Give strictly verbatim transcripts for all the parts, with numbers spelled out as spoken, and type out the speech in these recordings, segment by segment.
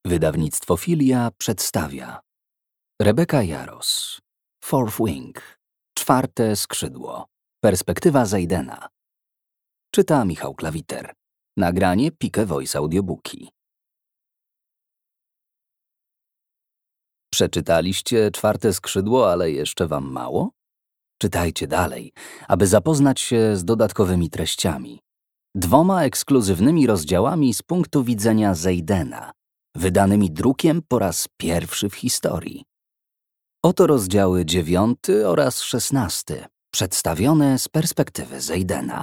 Wydawnictwo Filia przedstawia Rebeka Jaros, Fourth Wing, Czwarte skrzydło, perspektywa Zaidena. Czyta Michał Klawiter. Nagranie Pike Voice Audiobooki. Przeczytaliście Czwarte skrzydło, ale jeszcze wam mało? Czytajcie dalej, aby zapoznać się z dodatkowymi treściami. Dwoma ekskluzywnymi rozdziałami z punktu widzenia Zaidena, wydanymi drukiem po raz pierwszy w historii. Oto rozdziały dziewiąty oraz szesnasty, przedstawione z perspektywy Zaidena.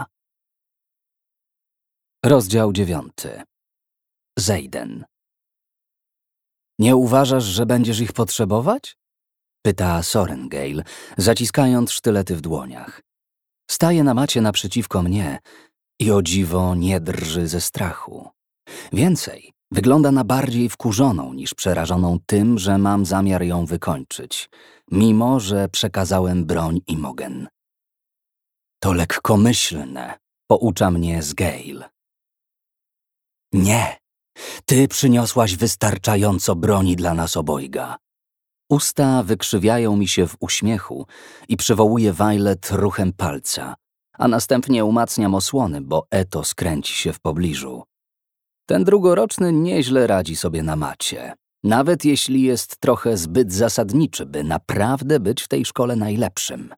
Rozdział dziewiąty. Zaiden. Nie uważasz, że będziesz ich potrzebować? Pyta Sorrengail, zaciskając sztylety w dłoniach. Staje na macie naprzeciwko mnie i o dziwo nie drży ze strachu. Więcej, wygląda na bardziej wkurzoną niż przerażoną tym, że mam zamiar ją wykończyć, mimo że przekazałem broń Imogen. To lekkomyślne, poucza mnie Sgail. Nie, ty przyniosłaś wystarczająco broni dla nas obojga. Usta wykrzywiają mi się w uśmiechu i przywołuję Violet ruchem palca, a następnie umacniam osłony, bo Eto skręci się w pobliżu. Ten drugoroczny nieźle radzi sobie na macie, nawet jeśli jest trochę zbyt zasadniczy, by naprawdę być w tej szkole najlepszym.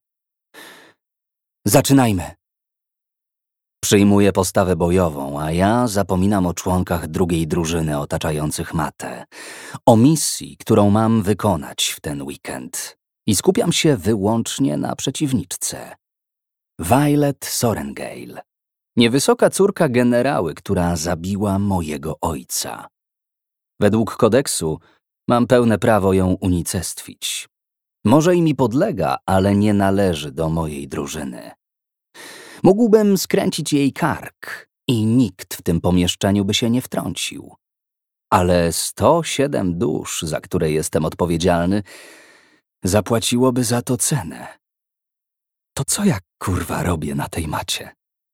Zaczynajmy. Przyjmuję postawę bojową, a ja zapominam o członkach drugiej drużyny otaczających matę, o misji, którą mam wykonać w ten weekend i skupiam się wyłącznie na przeciwniczce. Violet Sorrengail, niewysoka córka generały, która zabiła mojego ojca. Według kodeksu mam pełne prawo ją unicestwić. Może i mi podlega, ale nie należy do mojej drużyny. Mógłbym skręcić jej kark i nikt w tym pomieszczeniu by się nie wtrącił. Ale sto siedem dusz, za które jestem odpowiedzialny, zapłaciłoby za to cenę. To co ja, kurwa, robię na tej macie?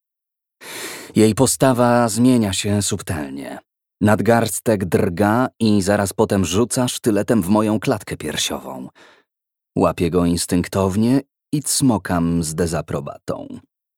Jej postawa zmienia się subtelnie. Nadgarstek drga i zaraz potem rzuca sztyletem w moją klatkę piersiową. Łapię go instynktownie i cmokam z dezaprobatą.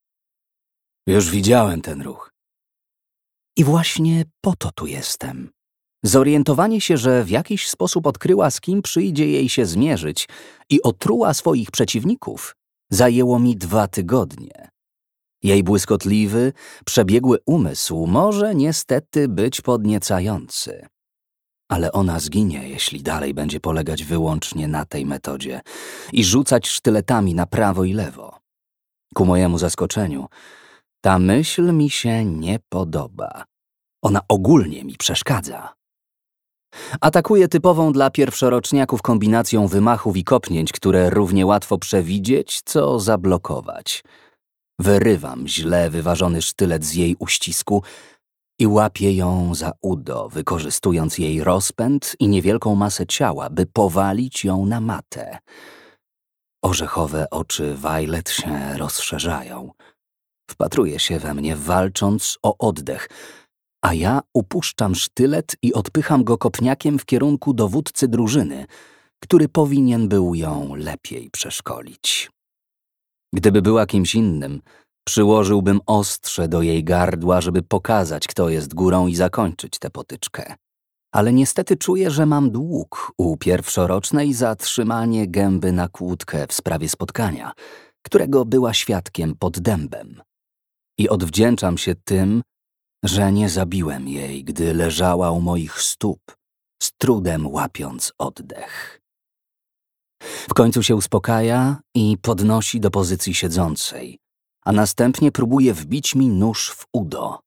Już widziałem ten ruch. I właśnie po to tu jestem. Zorientowanie się, że w jakiś sposób odkryła, z kim przyjdzie jej się zmierzyć i otruła swoich przeciwników, zajęło mi dwa tygodnie. Jej błyskotliwy, przebiegły umysł może niestety być podniecający. Ale ona zginie, jeśli dalej będzie polegać wyłącznie na tej metodzie i rzucać sztyletami na prawo i lewo. Ku mojemu zaskoczeniu, ta myśl mi się nie podoba. Ona ogólnie mi przeszkadza. Atakuję typową dla pierwszoroczniaków kombinacją wymachów i kopnięć, które równie łatwo przewidzieć, co zablokować. Wyrywam źle wyważony sztylet z jej uścisku i łapię ją za udo, wykorzystując jej rozpęd i niewielką masę ciała, by powalić ją na matę. Orzechowe oczy Violet się rozszerzają. Wpatruje się we mnie, walcząc o oddech, a ja upuszczam sztylet i odpycham go kopniakiem w kierunku dowódcy drużyny, który powinien był ją lepiej przeszkolić. Gdyby była kimś innym, przyłożyłbym ostrze do jej gardła, żeby pokazać, kto jest górą i zakończyć tę potyczkę. Ale niestety czuję, że mam dług u pierwszorocznej za trzymanie gęby na kłódkę w sprawie spotkania, którego była świadkiem pod dębem. I odwdzięczam się tym, że nie zabiłem jej, gdy leżała u moich stóp, z trudem łapiąc oddech. W końcu się uspokaja i podnosi do pozycji siedzącej, a następnie próbuje wbić mi nóż w udo.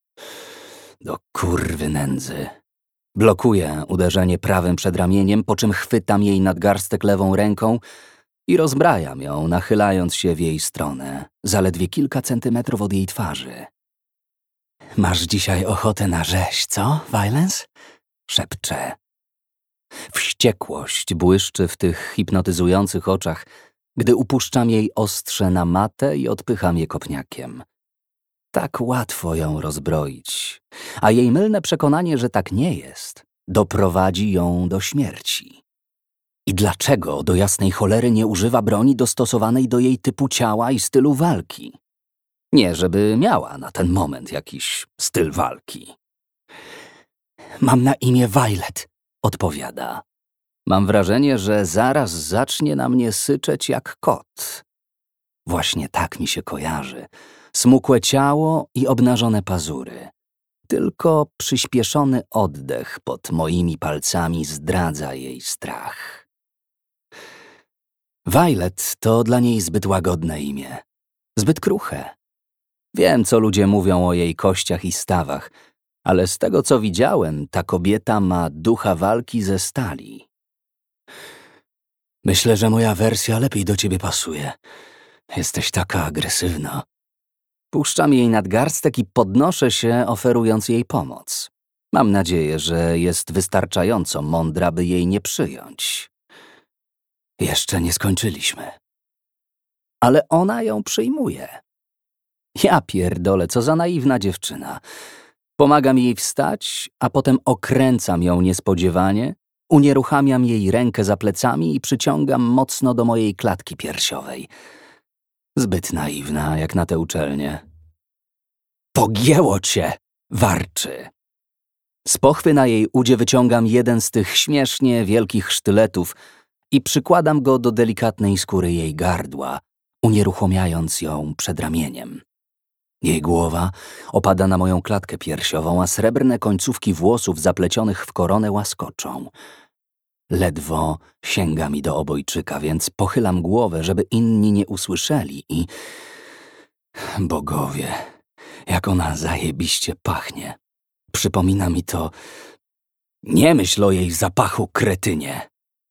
Do kurwy nędzy. Blokuję uderzenie prawym przedramieniem, po czym chwytam jej nadgarstek lewą ręką i rozbrajam ją, nachylając się w jej stronę, zaledwie kilka centymetrów od jej twarzy. Masz dzisiaj ochotę na rzeź, co, Violence? Szepczę. Wściekłość błyszczy w tych hipnotyzujących oczach, gdy upuszczam jej ostrze na matę i odpycham je kopniakiem. Tak łatwo ją rozbroić, a jej mylne przekonanie, że tak nie jest, doprowadzi ją do śmierci. I dlaczego do jasnej cholery nie używa broni dostosowanej do jej typu ciała i stylu walki? Nie, żeby miała na ten moment jakiś styl walki. Mam na imię Violet, odpowiada. Mam wrażenie, że zaraz zacznie na mnie syczeć jak kot. Właśnie tak mi się kojarzy. Smukłe ciało i obnażone pazury. Tylko przyspieszony oddech pod moimi palcami zdradza jej strach. Violet to dla niej zbyt łagodne imię. Zbyt kruche. Wiem, co ludzie mówią o jej kościach i stawach, ale z tego, co widziałem, ta kobieta ma ducha walki ze stali. Myślę, że moja wersja lepiej do ciebie pasuje. Jesteś taka agresywna. Puszczam jej nadgarstek i podnoszę się, oferując jej pomoc. Mam nadzieję, że jest wystarczająco mądra, by jej nie przyjąć. Jeszcze nie skończyliśmy. Ale ona ją przyjmuje. Ja pierdolę, co za naiwna dziewczyna. Pomagam jej wstać, a potem okręcam ją niespodziewanie, unieruchamiam jej rękę za plecami i przyciągam mocno do mojej klatki piersiowej. Zbyt naiwna, jak na tę uczelnię. Pogięło cię, warczy. Z pochwy na jej udzie wyciągam jeden z tych śmiesznie wielkich sztyletów i przykładam go do delikatnej skóry jej gardła, unieruchomiając ją przed ramieniem. Jej głowa opada na moją klatkę piersiową, a srebrne końcówki włosów zaplecionych w koronę łaskoczą. Ledwo sięga mi do obojczyka, więc pochylam głowę, żeby inni nie usłyszeli i... Bogowie, jak ona zajebiście pachnie. Przypomina mi to... Nie myśl o jej zapachu, kretynie.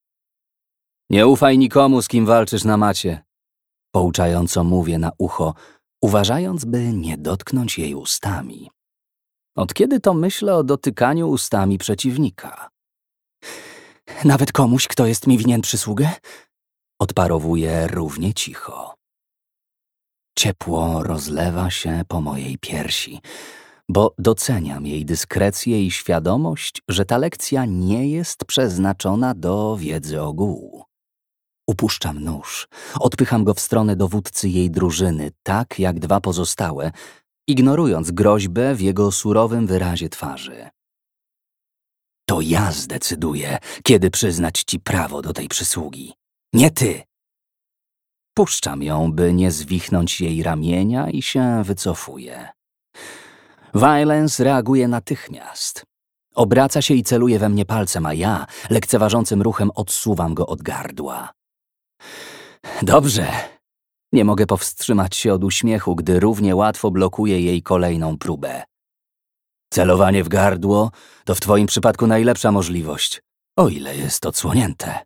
Nie ufaj nikomu, z kim walczysz na macie. Pouczająco mówię na ucho, uważając, by nie dotknąć jej ustami. Od kiedy to myślę o dotykaniu ustami przeciwnika? Nawet komuś, kto jest mi winien przysługę? Odparowuje równie cicho. Ciepło rozlewa się po mojej piersi, bo doceniam jej dyskrecję i świadomość, że ta lekcja nie jest przeznaczona do wiedzy ogółu. Upuszczam nóż, odpycham go w stronę dowódcy jej drużyny, tak jak dwa pozostałe, ignorując groźbę w jego surowym wyrazie twarzy. To ja zdecyduję, kiedy przyznać ci prawo do tej przysługi. Nie ty! Puszczam ją, by nie zwichnąć jej ramienia i się wycofuję. Violence reaguje natychmiast. Obraca się i celuje we mnie palcem, a ja lekceważącym ruchem odsuwam go od gardła. Dobrze. Nie mogę powstrzymać się od uśmiechu, gdy równie łatwo blokuje jej kolejną próbę. Celowanie w gardło to w twoim przypadku najlepsza możliwość, o ile jest odsłonięte.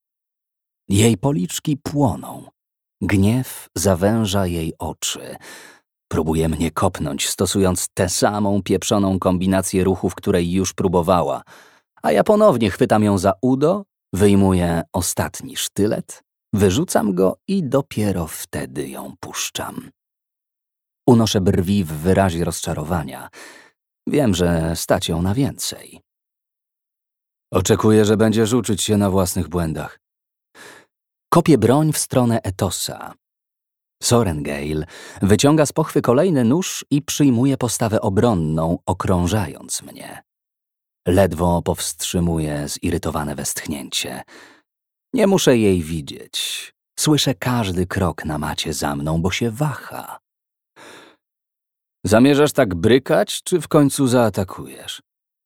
Jej policzki płoną. Gniew zawęża jej oczy. Próbuje mnie kopnąć, stosując tę samą pieprzoną kombinację ruchów, której już próbowała, a ja ponownie chwytam ją za udo, wyjmuję ostatni sztylet, wyrzucam go i dopiero wtedy ją puszczam. Unoszę brwi w wyrazie rozczarowania. Wiem, że stać ją na więcej. Oczekuję, że będziesz uczyć się na własnych błędach. Kopię broń w stronę Etosa. Sorengale wyciąga z pochwy kolejny nóż i przyjmuje postawę obronną, okrążając mnie. Ledwo powstrzymuję zirytowane westchnięcie. Nie muszę jej widzieć. Słyszę każdy krok na macie za mną, bo się waha. Zamierzasz tak brykać, czy w końcu zaatakujesz?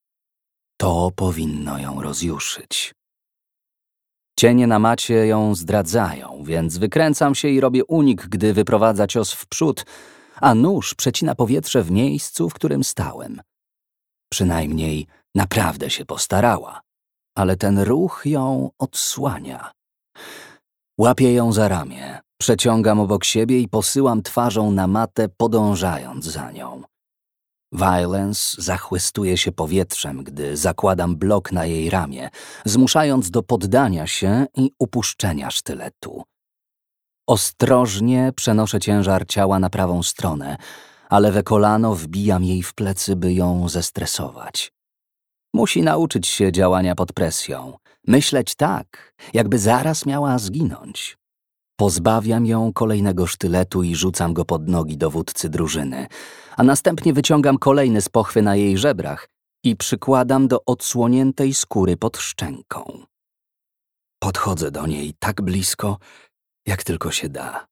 To powinno ją rozjuszyć. Cienie na macie ją zdradzają, więc wykręcam się i robię unik, gdy wyprowadza cios w przód, a nóż przecina powietrze w miejscu, w którym stałem. Przynajmniej naprawdę się postarała, ale ten ruch ją odsłania. Łapię ją za ramię, przeciągam obok siebie i posyłam twarzą na matę, podążając za nią. Violence zachłystuje się powietrzem, gdy zakładam blok na jej ramię, zmuszając do poddania się i upuszczenia sztyletu. Ostrożnie przenoszę ciężar ciała na prawą stronę, a lewe kolano wbijam jej w plecy, by ją zestresować. Musi nauczyć się działania pod presją. Myśleć tak, jakby zaraz miała zginąć. Pozbawiam ją kolejnego sztyletu i rzucam go pod nogi dowódcy drużyny, a następnie wyciągam kolejny z pochwy na jej żebrach i przykładam do odsłoniętej skóry pod szczęką. Podchodzę do niej tak blisko, jak tylko się da.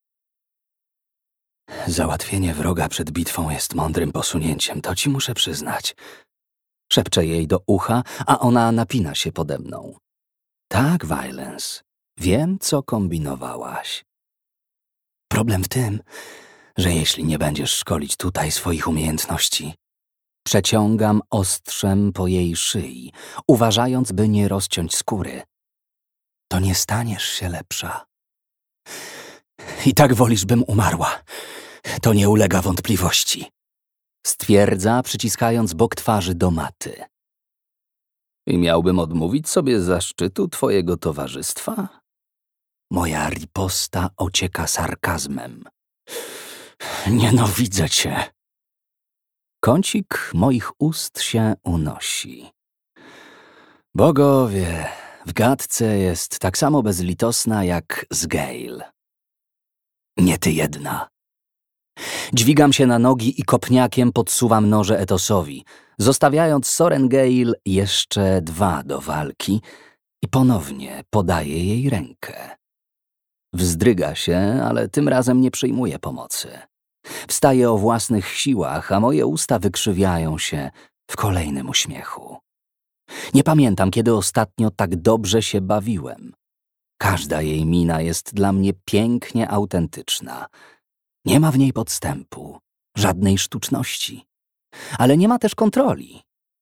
Załatwienie wroga przed bitwą jest mądrym posunięciem, to ci muszę przyznać. Szepczę jej do ucha, a ona napina się pode mną. Tak, Wylens, wiem, co kombinowałaś. Problem w tym, że jeśli nie będziesz szkolić tutaj swoich umiejętności, przeciągam ostrzem po jej szyi, uważając, by nie rozciąć skóry, to nie staniesz się lepsza. I tak wolisz, bym umarła. To nie ulega wątpliwości. Stwierdza, przyciskając bok twarzy do maty. I miałbym odmówić sobie zaszczytu twojego towarzystwa? Moja riposta ocieka sarkazmem. Nienawidzę cię. Kącik moich ust się unosi. Bogowie, w gadce jest tak samo bezlitosna jak Sgaeyl. Nie ty jedna. Dźwigam się na nogi i kopniakiem podsuwam noże Etosowi, zostawiając Sorrengail jeszcze dwa do walki i ponownie podaję jej rękę. Wzdryga się, ale tym razem nie przyjmuje pomocy. Wstaje o własnych siłach, a moje usta wykrzywiają się w kolejnym uśmiechu. Nie pamiętam, kiedy ostatnio tak dobrze się bawiłem. Każda jej mina jest dla mnie pięknie autentyczna. Nie ma w niej podstępu, żadnej sztuczności, ale nie ma też kontroli.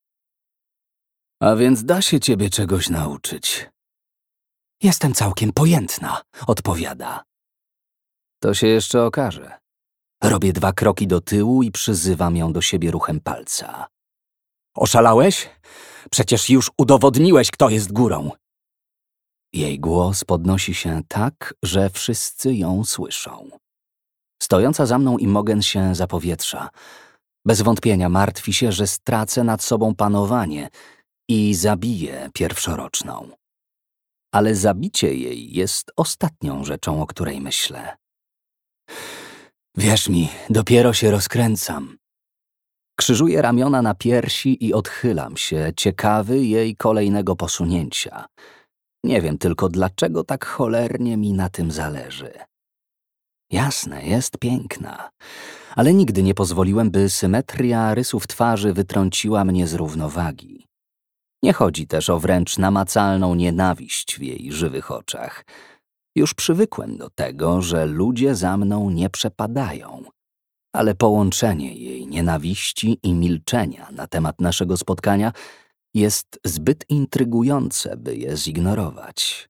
A więc da się ciebie czegoś nauczyć. Jestem całkiem pojętna, odpowiada. To się jeszcze okaże. Robię dwa kroki do tyłu i przyzywam ją do siebie ruchem palca. Oszalałeś? Przecież już udowodniłeś, kto jest górą. Jej głos podnosi się tak, że wszyscy ją słyszą. Stojąca za mną Imogen się zapowietrza. Bez wątpienia martwi się, że stracę nad sobą panowanie i zabiję pierwszoroczną. Ale zabicie jej jest ostatnią rzeczą, o której myślę. Wierz mi, dopiero się rozkręcam. Krzyżuję ramiona na piersi i odchylam się, ciekawy jej kolejnego posunięcia. Nie wiem tylko, dlaczego tak cholernie mi na tym zależy. Jasne, jest piękna, ale nigdy nie pozwoliłem, by symetria rysów twarzy wytrąciła mnie z równowagi. Nie chodzi też o wręcz namacalną nienawiść w jej żywych oczach. Już przywykłem do tego, że ludzie za mną nie przepadają, ale połączenie jej nienawiści i milczenia na temat naszego spotkania jest zbyt intrygujące, by je zignorować.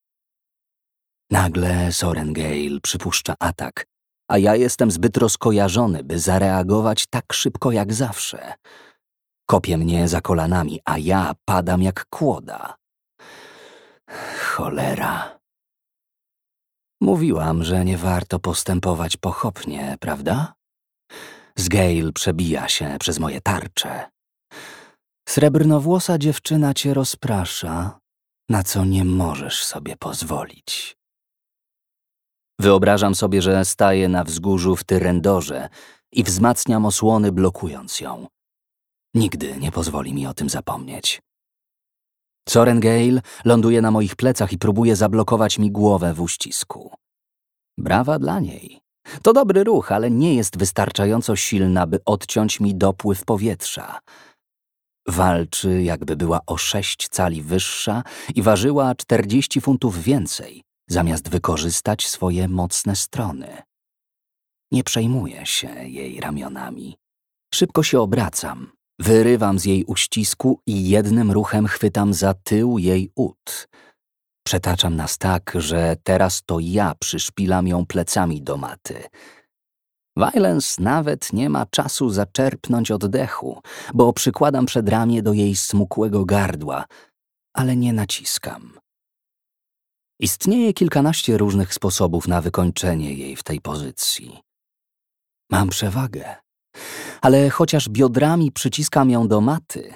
Nagle Sorrengail przypuszcza atak, a ja jestem zbyt rozkojarzony, by zareagować tak szybko jak zawsze. Kopie mnie za kolanami, a ja padam jak kłoda. Cholera. Mówiłam, że nie warto postępować pochopnie, prawda? Sgaeyl przebija się przez moje tarcze. Srebrnowłosa dziewczyna cię rozprasza, na co nie możesz sobie pozwolić. Wyobrażam sobie, że staję na wzgórzu w Tyrendorze i wzmacniam osłony, blokując ją. Nigdy nie pozwoli mi o tym zapomnieć. Sorrengail ląduje na moich plecach i próbuje zablokować mi głowę w uścisku. Brawa dla niej. To dobry ruch, ale nie jest wystarczająco silna, by odciąć mi dopływ powietrza. Walczy, jakby była o sześć cali wyższa i ważyła czterdzieści funtów więcej, zamiast wykorzystać swoje mocne strony. Nie przejmuję się jej ramionami. Szybko się obracam, wyrywam z jej uścisku i jednym ruchem chwytam za tył jej ud. Przetaczam nas tak, że teraz to ja przyszpilam ją plecami do maty. Wylens nawet nie ma czasu zaczerpnąć oddechu, bo przykładam przedramię do jej smukłego gardła, ale nie naciskam. Istnieje kilkanaście różnych sposobów na wykończenie jej w tej pozycji. Mam przewagę, ale chociaż biodrami przyciskam ją do maty,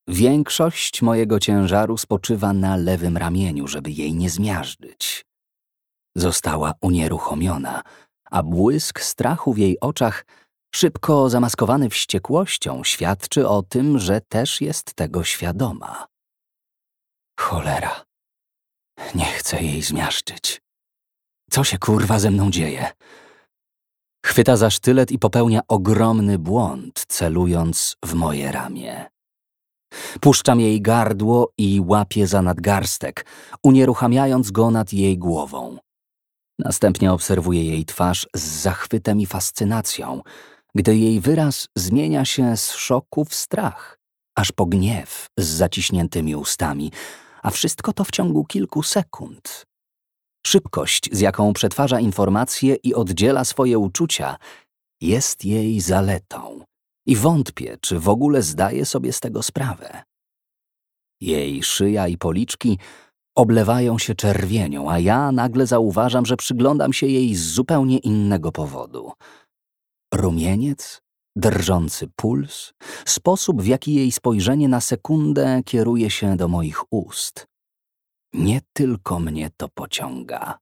Większość mojego ciężaru spoczywa na lewym ramieniu, żeby jej nie zmiażdżyć. Została unieruchomiona, a błysk strachu w jej oczach, szybko zamaskowany wściekłością, świadczy o tym, że też jest tego świadoma. Cholera. Nie chcę jej zmiażdżyć. Co się kurwa ze mną dzieje? Chwyta za sztylet i popełnia ogromny błąd, celując w moje ramię. Puszczam jej gardło i łapię za nadgarstek, unieruchamiając go nad jej głową. Następnie obserwuję jej twarz z zachwytem i fascynacją, gdy jej wyraz zmienia się z szoku w strach, aż po gniew z zaciśniętymi ustami, a wszystko to w ciągu kilku sekund. Szybkość, z jaką przetwarza informacje i oddziela swoje uczucia, jest jej zaletą i wątpię, czy w ogóle zdaje sobie z tego sprawę. Jej szyja i policzki oblewają się czerwienią, a ja nagle zauważam, że przyglądam się jej z zupełnie innego powodu. Rumieniec, drżący puls, sposób, w jaki jej spojrzenie na sekundę kieruje się do moich ust. Nie tylko mnie to pociąga.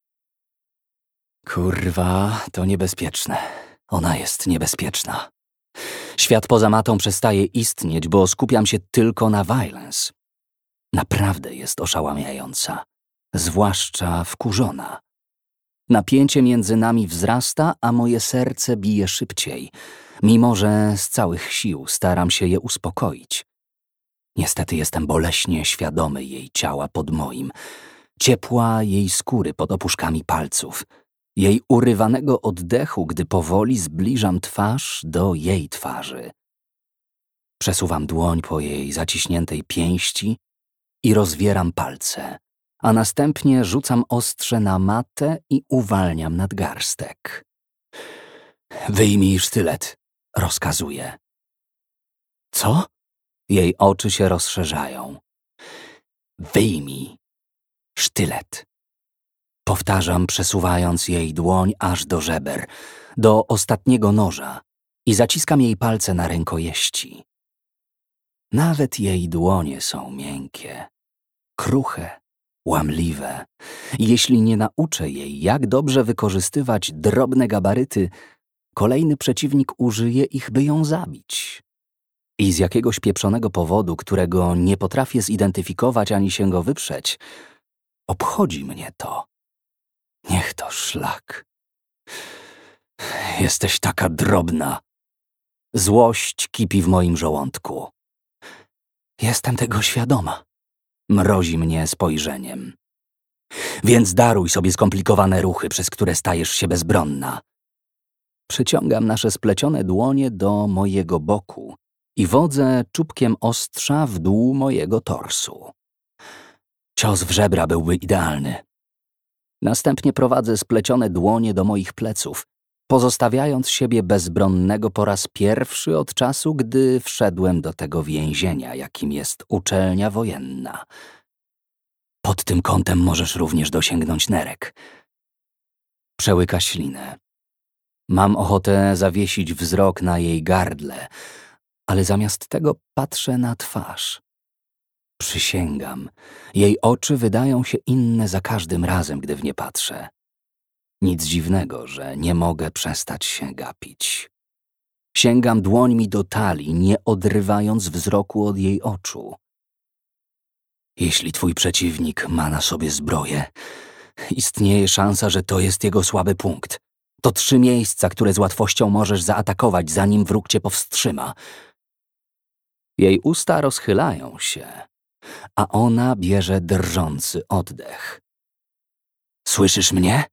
Kurwa, to niebezpieczne. Ona jest niebezpieczna. Świat poza matą przestaje istnieć, bo skupiam się tylko na Violence. Naprawdę jest oszałamiająca, zwłaszcza wkurzona. Napięcie między nami wzrasta, a moje serce bije szybciej, mimo że z całych sił staram się je uspokoić. Niestety jestem boleśnie świadomy jej ciała pod moim, ciepła jej skóry pod opuszkami palców, jej urywanego oddechu, gdy powoli zbliżam twarz do jej twarzy. Przesuwam dłoń po jej zaciśniętej pięści i rozwieram palce, a następnie rzucam ostrze na matę i uwalniam nadgarstek. Wyjmij sztylet, rozkazuję. Co? Jej oczy się rozszerzają. Wyjmij sztylet. Powtarzam, przesuwając jej dłoń aż do żeber, do ostatniego noża i zaciskam jej palce na rękojeści. Nawet jej dłonie są miękkie, kruche, łamliwe. Jeśli nie nauczę jej, jak dobrze wykorzystywać drobne gabaryty, kolejny przeciwnik użyje ich, by ją zabić. I z jakiegoś pieprzonego powodu, którego nie potrafię zidentyfikować ani się go wyprzeć, obchodzi mnie to. Niech to szlak. Jesteś taka drobna. Złość kipi w moim żołądku. Jestem tego świadoma. Mrozi mnie spojrzeniem. Więc daruj sobie skomplikowane ruchy, przez które stajesz się bezbronna. Przyciągam nasze splecione dłonie do mojego boku i wodzę czubkiem ostrza w dół mojego torsu. Cios w żebra byłby idealny. Następnie prowadzę splecione dłonie do moich pleców, pozostawiając siebie bezbronnego po raz pierwszy od czasu, gdy wszedłem do tego więzienia, jakim jest uczelnia wojenna. Pod tym kątem możesz również dosięgnąć nerek. Przełyka ślinę. Mam ochotę zawiesić wzrok na jej gardle, ale zamiast tego patrzę na twarz. Przysięgam, jej oczy wydają się inne za każdym razem, gdy w nie patrzę. Nic dziwnego, że nie mogę przestać się gapić. Sięgam dłońmi do talii, nie odrywając wzroku od jej oczu. Jeśli twój przeciwnik ma na sobie zbroję, istnieje szansa, że to jest jego słaby punkt. To trzy miejsca, które z łatwością możesz zaatakować, zanim wróg cię powstrzyma. Jej usta rozchylają się, a ona bierze drżący oddech. Słyszysz mnie?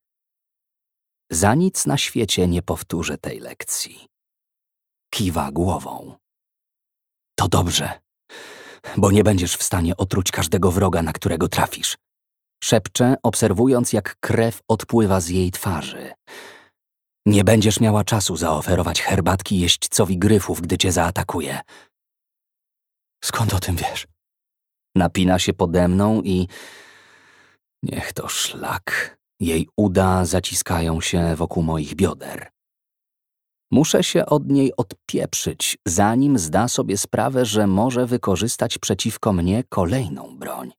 Za nic na świecie nie powtórzę tej lekcji. Kiwa głową. To dobrze, bo nie będziesz w stanie otruć każdego wroga, na którego trafisz. Szepczę, obserwując, jak krew odpływa z jej twarzy. Nie będziesz miała czasu zaoferować herbatki jeźdźcowi gryfów, gdy cię zaatakuje. Skąd o tym wiesz? Napina się pode mną i... Niech to szlak. Jej uda zaciskają się wokół moich bioder. Muszę się od niej odpieprzyć, zanim zda sobie sprawę, że może wykorzystać przeciwko mnie kolejną broń.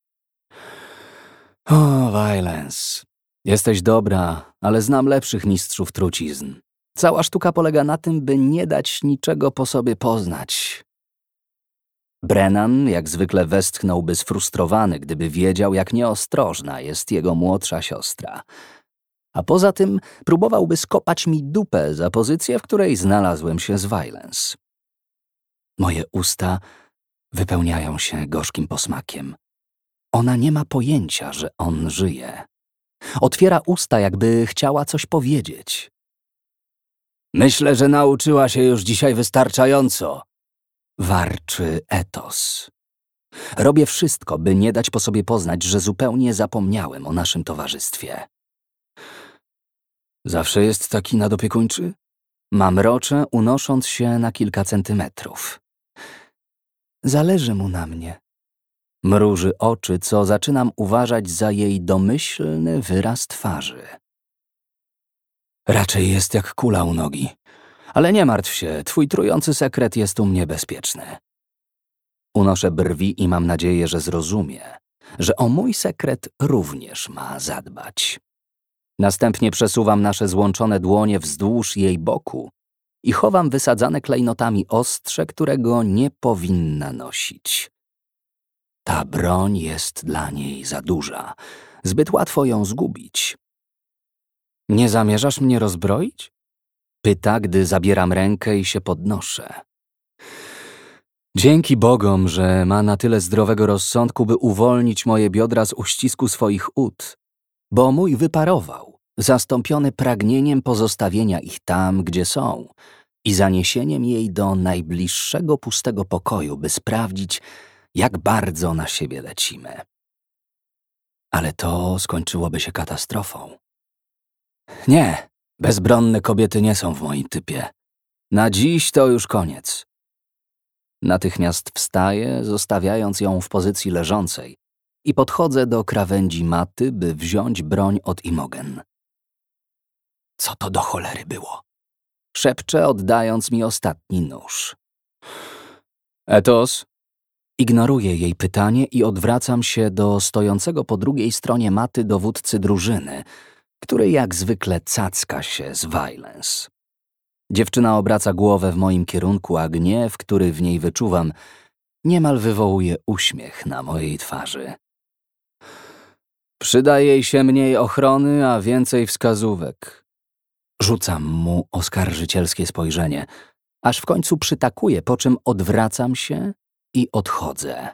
O, Wylence, jesteś dobra, ale znam lepszych mistrzów trucizn. Cała sztuka polega na tym, by nie dać niczego po sobie poznać. Brennan jak zwykle westchnąłby sfrustrowany, gdyby wiedział, jak nieostrożna jest jego młodsza siostra. A poza tym próbowałby skopać mi dupę za pozycję, w której znalazłem się z Wylence. Moje usta wypełniają się gorzkim posmakiem. Ona nie ma pojęcia, że on żyje. Otwiera usta, jakby chciała coś powiedzieć. Myślę, że nauczyła się już dzisiaj wystarczająco, warczy Etos. Robię wszystko, by nie dać po sobie poznać, że zupełnie zapomniałem o naszym towarzystwie. Zawsze jest taki nadopiekuńczy? Mamroczę, unosząc się na kilka centymetrów. Zależy mu na mnie. Mruży oczy, co zaczynam uważać za jej domyślny wyraz twarzy. Raczej jest jak kula u nogi. Ale nie martw się, twój trujący sekret jest u mnie bezpieczny. Unoszę brwi i mam nadzieję, że zrozumie, że o mój sekret również ma zadbać. Następnie przesuwam nasze złączone dłonie wzdłuż jej boku i chowam wysadzane klejnotami ostrze, którego nie powinna nosić. Ta broń jest dla niej za duża. Zbyt łatwo ją zgubić. Nie zamierzasz mnie rozbroić? Pyta, gdy zabieram rękę i się podnoszę. Dzięki Bogom, że ma na tyle zdrowego rozsądku, by uwolnić moje biodra z uścisku swoich ud, bo mój wyparował, zastąpiony pragnieniem pozostawienia ich tam, gdzie są i zaniesieniem jej do najbliższego pustego pokoju, by sprawdzić, jak bardzo na siebie lecimy. Ale to skończyłoby się katastrofą. Nie, bezbronne kobiety nie są w moim typie. Na dziś to już koniec. Natychmiast wstaję, zostawiając ją w pozycji leżącej i podchodzę do krawędzi maty, by wziąć broń od Imogen. Co to do cholery było? Szepczę, oddając mi ostatni nóż. Etos? Ignoruję jej pytanie i odwracam się do stojącego po drugiej stronie maty dowódcy drużyny, który jak zwykle cacka się z Wylence. Dziewczyna obraca głowę w moim kierunku, a gniew, który w niej wyczuwam, niemal wywołuje uśmiech na mojej twarzy. Przyda jej się mniej ochrony, a więcej wskazówek. Rzucam mu oskarżycielskie spojrzenie, aż w końcu przytakuję, po czym odwracam się i odchodzę.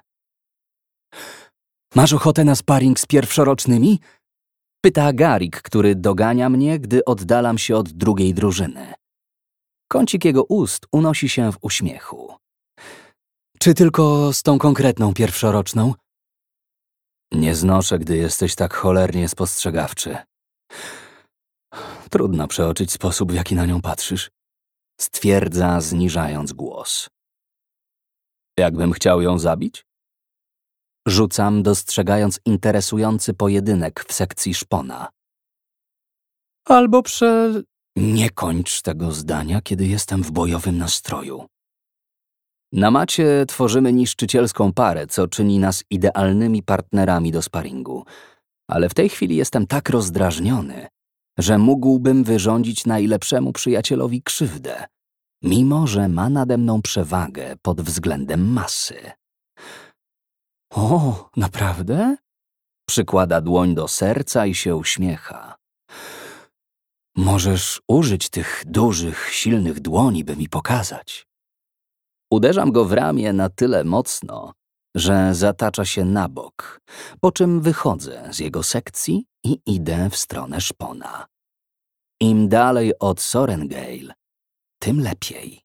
Masz ochotę na sparring z pierwszorocznymi? Pyta Garik, który dogania mnie, gdy oddalam się od drugiej drużyny. Kącik jego ust unosi się w uśmiechu. Czy tylko z tą konkretną pierwszoroczną? Nie znoszę, gdy jesteś tak cholernie spostrzegawczy. Trudno przeoczyć sposób, w jaki na nią patrzysz. Stwierdza, zniżając głos. Jakbym chciał ją zabić? Rzucam, dostrzegając interesujący pojedynek w sekcji szpona. Albo prze... Nie kończ tego zdania, kiedy jestem w bojowym nastroju. Na macie tworzymy niszczycielską parę, co czyni nas idealnymi partnerami do sparingu. Ale w tej chwili jestem tak rozdrażniony, że mógłbym wyrządzić najlepszemu przyjacielowi krzywdę, mimo że ma nade mną przewagę pod względem masy. O, naprawdę? Przykłada dłoń do serca i się uśmiecha. Możesz użyć tych dużych, silnych dłoni, by mi pokazać. Uderzam go w ramię na tyle mocno, że zatacza się na bok, po czym wychodzę z jego sekcji i idę w stronę szpona. Im dalej od Sorengale, tym lepiej.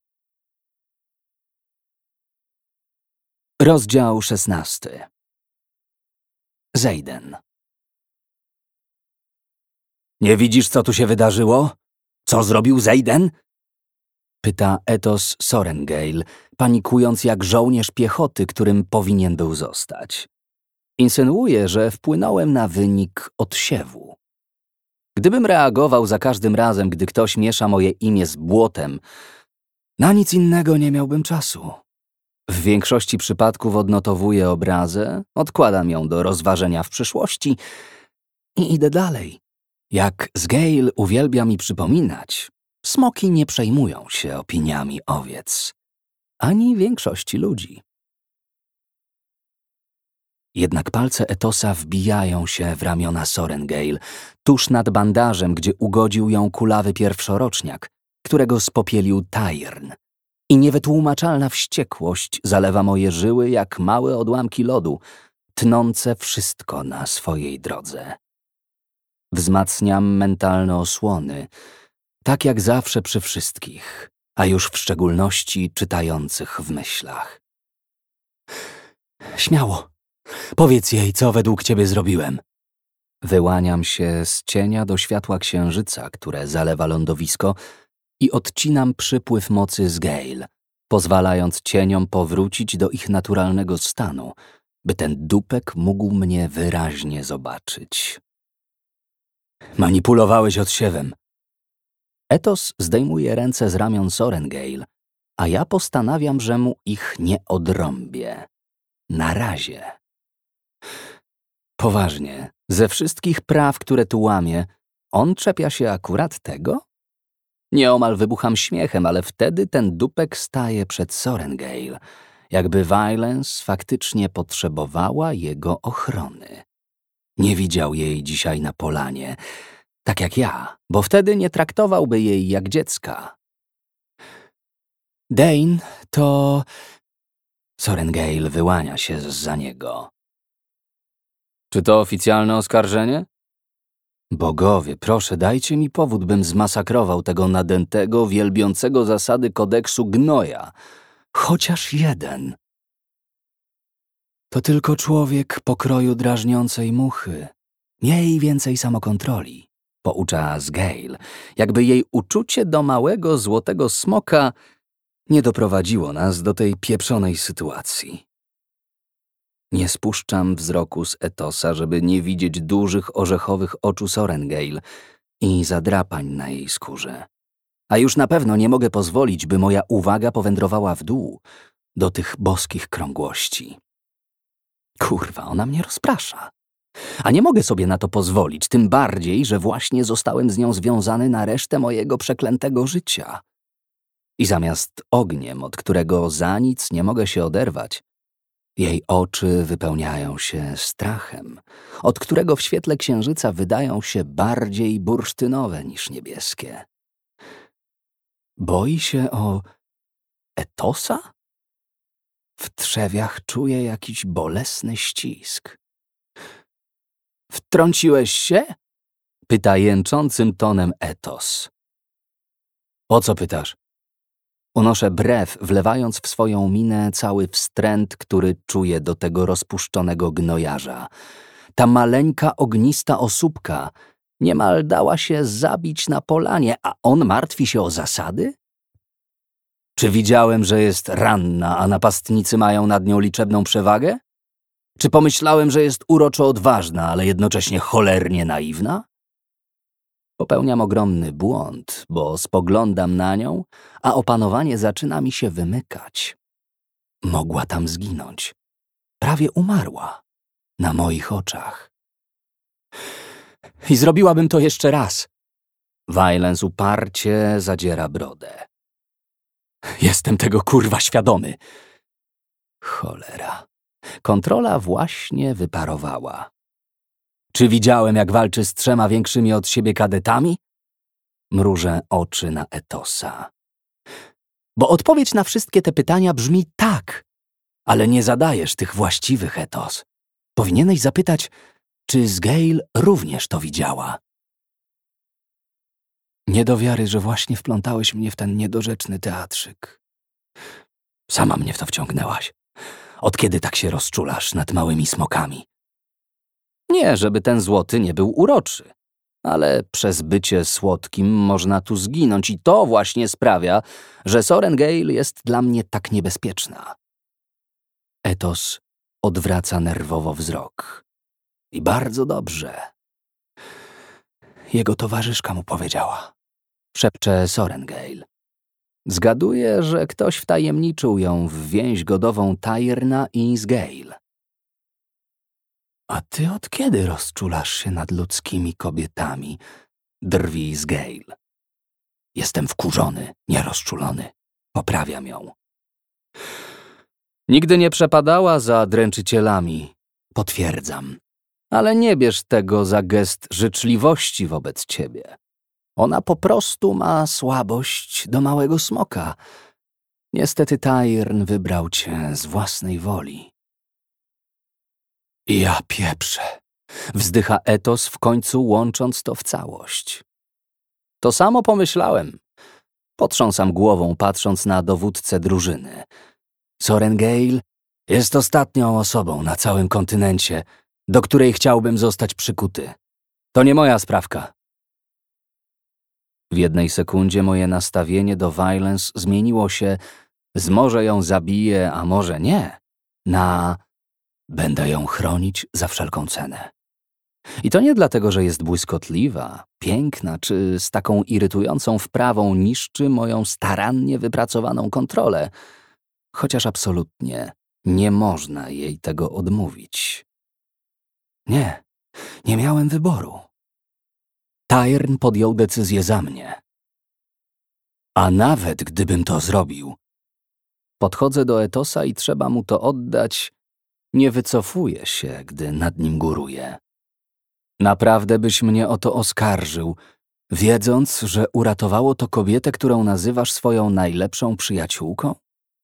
Rozdział szesnasty. Zejden. Nie widzisz, co tu się wydarzyło? Co zrobił Zejden? Pyta Etos Sorengale, panikując jak żołnierz piechoty, którym powinien był zostać. Insynuuje, że wpłynąłem na wynik odsiewu. Gdybym reagował za każdym razem, gdy ktoś miesza moje imię z błotem, na nic innego nie miałbym czasu. W większości przypadków odnotowuję obrazę, odkładam ją do rozważenia w przyszłości i idę dalej. Jak Sgail uwielbia mi przypominać, smoki nie przejmują się opiniami owiec, ani większości ludzi. Jednak palce Etosa wbijają się w ramiona Sorrengail, tuż nad bandażem, gdzie ugodził ją kulawy pierwszoroczniak, którego spopielił Tyrn. I niewytłumaczalna wściekłość zalewa moje żyły jak małe odłamki lodu, tnące wszystko na swojej drodze. Wzmacniam mentalne osłony, tak jak zawsze przy wszystkich, a już w szczególności czytających w myślach. Śmiało, powiedz jej, co według ciebie zrobiłem. Wyłaniam się z cienia do światła księżyca, które zalewa lądowisko, i odcinam przypływ mocy Sgail, pozwalając cieniom powrócić do ich naturalnego stanu, by ten dupek mógł mnie wyraźnie zobaczyć. Manipulowałeś odsiewem. Etos zdejmuje ręce z ramion Sorrengail, a ja postanawiam, że mu ich nie odrąbię. Na razie. Poważnie, ze wszystkich praw, które tu łamie, on czepia się akurat tego? Nieomal wybucham śmiechem, ale wtedy ten dupek staje przed Sorrengail, jakby Wylens faktycznie potrzebowała jego ochrony. Nie widział jej dzisiaj na polanie, tak jak ja, bo wtedy nie traktowałby jej jak dziecka. Dane to... Sorrengail wyłania się zza niego. Czy to oficjalne oskarżenie? Bogowie, proszę, dajcie mi powód, bym zmasakrował tego nadętego, wielbiącego zasady kodeksu gnoja. Chociaż jeden. To tylko człowiek pokroju drażniącej muchy. Miej więcej samokontroli, poucza Sgail, jakby jej uczucie do małego złotego smoka nie doprowadziło nas do tej pieprzonej sytuacji. Nie spuszczam wzroku z Etosa, żeby nie widzieć dużych orzechowych oczu Sorrengail i zadrapań na jej skórze. A już na pewno nie mogę pozwolić, by moja uwaga powędrowała w dół, do tych boskich krągłości. Kurwa, ona mnie rozprasza. A nie mogę sobie na to pozwolić, tym bardziej, że właśnie zostałem z nią związany na resztę mojego przeklętego życia. I zamiast ogniem, od którego za nic nie mogę się oderwać, jej oczy wypełniają się strachem, od którego w świetle księżyca wydają się bardziej bursztynowe niż niebieskie. Boi się o Etosa? W trzewiach czuję jakiś bolesny ścisk. Wtrąciłeś się? Pyta jęczącym tonem Etos. O co pytasz? Unoszę brew, wlewając w swoją minę cały wstręt, który czuję do tego rozpuszczonego gnojarza. Ta maleńka, ognista osóbka niemal dała się zabić na polanie, a on martwi się o zasady? Czy widziałem, że jest ranna, a napastnicy mają nad nią liczebną przewagę? Czy pomyślałem, że jest uroczo odważna, ale jednocześnie cholernie naiwna? Popełniam ogromny błąd, bo spoglądam na nią, a opanowanie zaczyna mi się wymykać. Mogła tam zginąć. Prawie umarła. Na moich oczach. I zrobiłabym to jeszcze raz. Wylens uparcie zadziera brodę. Jestem tego kurwa świadomy. Cholera. Kontrola właśnie wyparowała. Czy widziałem, jak walczy z trzema większymi od siebie kadetami? Mrużę oczy na Etosa. Bo odpowiedź na wszystkie te pytania brzmi tak, ale nie zadajesz tych właściwych, Etos. Powinieneś zapytać, czy Sgail również to widziała. Nie do wiary, że właśnie wplątałeś mnie w ten niedorzeczny teatrzyk. Sama mnie w to wciągnęłaś. Od kiedy tak się rozczulasz nad małymi smokami? Nie, żeby ten złoty nie był uroczy, ale przez bycie słodkim można tu zginąć i to właśnie sprawia, że Sorrengail jest dla mnie tak niebezpieczna. Etos odwraca nerwowo wzrok. I bardzo dobrze. jego towarzyszka mu powiedziała. Szepcze Sorengale. Zgaduję, że ktoś wtajemniczył ją w więź godową Tyrna i Sgail. A ty od kiedy rozczulasz się nad ludzkimi kobietami? Drwi Sgail. Jestem wkurzony, nierozczulony. Poprawiam ją. Nigdy nie przepadała za dręczycielami. Potwierdzam. Ale nie bierz tego za gest życzliwości wobec ciebie. Ona po prostu ma słabość do małego smoka. Niestety Tyrn wybrał cię z własnej woli. Ja pieprzę. Wzdycha Etos, w końcu łącząc to w całość. To samo pomyślałem. Potrząsam głową, patrząc na dowódcę drużyny. Sorengale jest ostatnią osobą na całym kontynencie, do której chciałbym zostać przykuty. To nie moja sprawka. W jednej sekundzie moje nastawienie do Violence zmieniło się z może ją zabiję, a może nie, na będę ją chronić za wszelką cenę. I to nie dlatego, że jest błyskotliwa, piękna, czy z taką irytującą wprawą niszczy moją starannie wypracowaną kontrolę, chociaż absolutnie nie można jej tego odmówić. Nie, nie miałem wyboru. Tyrn podjął decyzję za mnie. A nawet gdybym to zrobił, podchodzę do Etosa i trzeba mu to oddać, nie wycofuję się, gdy nad nim góruję. Naprawdę byś mnie o to oskarżył, wiedząc, że uratowało to kobietę, którą nazywasz swoją najlepszą przyjaciółką?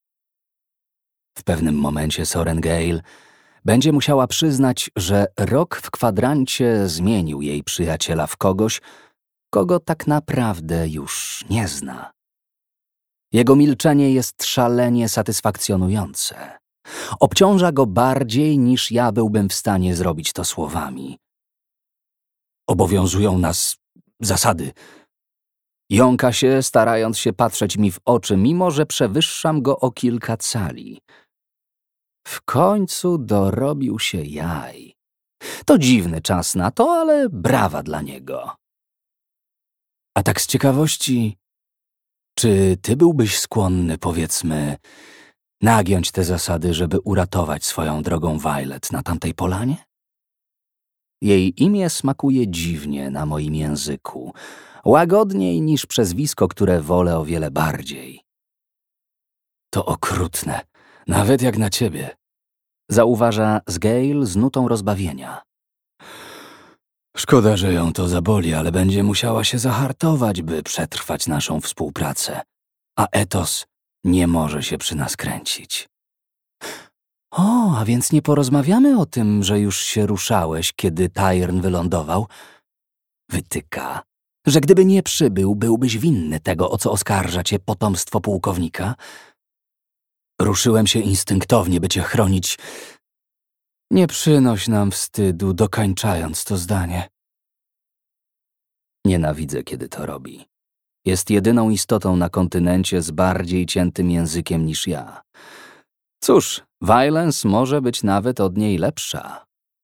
W pewnym momencie Sorengale będzie musiała przyznać, że rok w kwadrancie zmienił jej przyjaciela w kogoś, kogo tak naprawdę już nie zna. Jego milczenie jest szalenie satysfakcjonujące. Obciąża go bardziej, niż ja byłbym w stanie zrobić to słowami. Obowiązują nas zasady. Jąka się, starając się patrzeć mi w oczy, mimo że przewyższam go o kilka cali. W końcu dorobił się jaj. To dziwny czas na to, ale brawa dla niego. A tak z ciekawości, czy ty byłbyś skłonny, powiedzmy, nagiąć te zasady, żeby uratować swoją drogą Violet na tamtej polanie? Jej imię smakuje dziwnie na moim języku, łagodniej niż przezwisko, które wolę o wiele bardziej. To okrutne, nawet jak na ciebie, zauważa Sgail z nutą rozbawienia. Szkoda, że ją to zaboli, ale będzie musiała się zahartować, by przetrwać naszą współpracę, a Etos nie może się przy nas kręcić. O, a więc nie porozmawiamy o tym, że już się ruszałeś, kiedy Tyrn wylądował? Wytyka, że gdyby nie przybył, byłbyś winny tego, o co oskarża cię potomstwo pułkownika. Ruszyłem się instynktownie, by cię chronić. Nie przynoś nam wstydu, dokańczając to zdanie. Nienawidzę, kiedy to robi. Jest jedyną istotą na kontynencie z bardziej ciętym językiem niż ja. Cóż, Violence może być nawet od niej lepsza.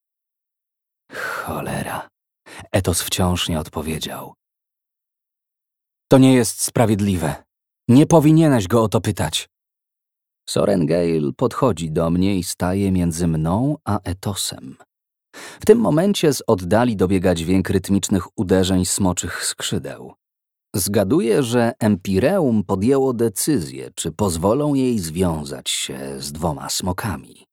Cholera. Etos wciąż nie odpowiedział. To nie jest sprawiedliwe. Nie powinieneś go o to pytać. Sorengale podchodzi do mnie i staje między mną a Etosem. W tym momencie z oddali dobiega dźwięk rytmicznych uderzeń smoczych skrzydeł. Zgaduję, że Empireum podjęło decyzję, czy pozwolą jej związać się z dwoma smokami.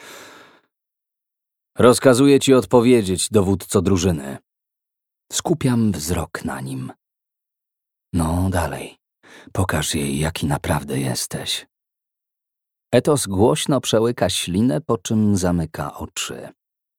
Rozkazuję ci odpowiedzieć, dowódco drużyny. Skupiam wzrok na nim. No dalej, pokaż jej, jaki naprawdę jesteś. Etos głośno przełyka ślinę, po czym zamyka oczy.